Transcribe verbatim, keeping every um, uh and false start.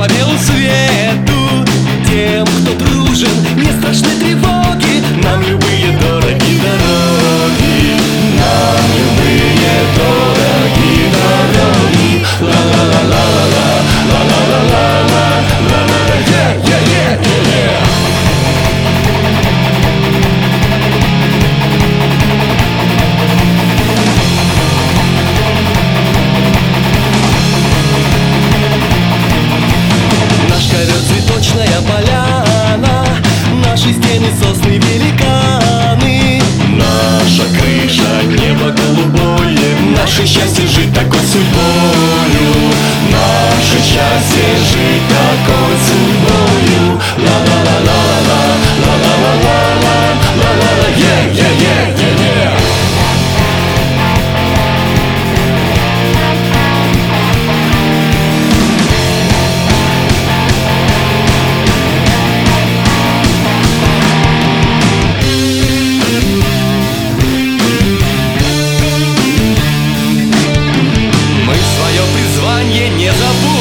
по белу свету. Тем, кто дружен, не страшны тревоги. Нам любые дороги дороги. Нам любые дороги дороги. Ла-ла-ла-ла-ла, ла-ла-ла-ла-ла, ла-ла-ла, е-е-е-е-е. Наш ковер цветочная поляна, наши стены сосны великаны, наша крыша небо голубое, наше счастье жить такой судьбою, наше счастье жить такой судьбою. Ла-ла-ла-ла-ла, ла-ла-ла-ла-ла, ла-ла-ла, е-е-е-е-е. Не забудь.